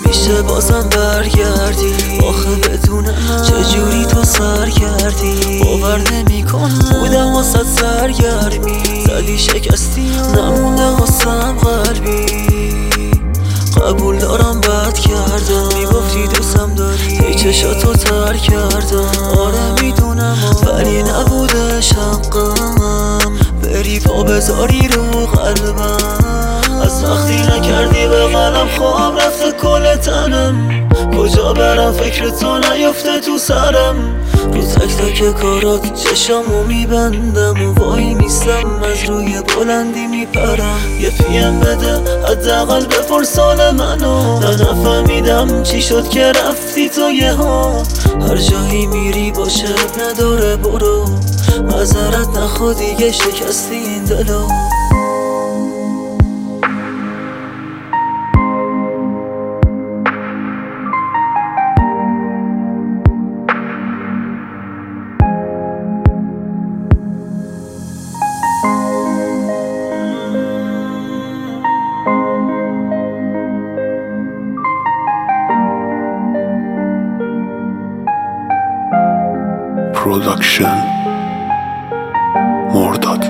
میشه بازم برگردی؟ آخه بدون من چجوری تو سر کردی؟ باور نمی‌کنم بودم واسه سرگرمی، زدی شکستی نمونده واسم قلبی. قبول دارم بد کردم، میگفتی دوستم داری، ای چشاتو تر کردم. آره میدونم ولی نبودش حقم بری پا بذاری رو قلبم. از وقتی نکردی به قلم خواب رفته کل تنم، کجا برم فکر تو نیفته تو سرم. رو تک تک کارات چشامو میبندم و وای میستم از روی بلندی میپرم. یه پیم بده حداقل بپرس حال منو، نفهمیدم چی شد که رفتی تو یهو. هر جایی میری باشه نداره برو، معذرت نخوا دیگه شکستی این دلو. پروداکشن مرداد.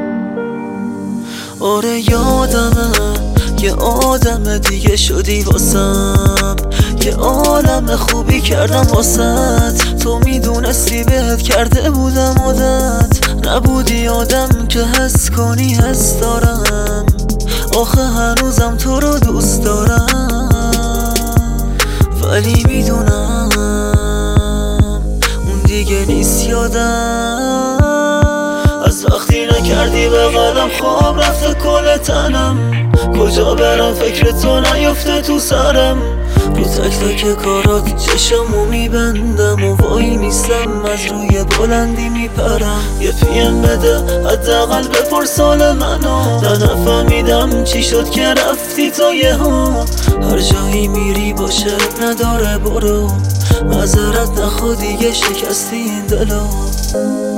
آره یادمه یه آدم دیگه شدی واسم، یه عالم خوبی کردم واسط. تو میدونستی بهت کرده بودم عادت، نبودی آدم که حس کنی حس دارم. آخه هنوزم تو رو دوست دارم، ولی میدونم اون دیگه نیست یادم. از وقتی نکردی به قلم خواب رفته کل تنم، کجا برم فکر تو نیفته تو سرم. رو تک تک کارات چشامو میبندم و وای میستم از روی بلندی میپرم. یه پیم بده حداقل بپرس حال منو، نفهمیدم چی شد که رفتی تو یهو. هر جایی میری باشه نداره برو، معذرت نخوا دیگه شکستی این دلو.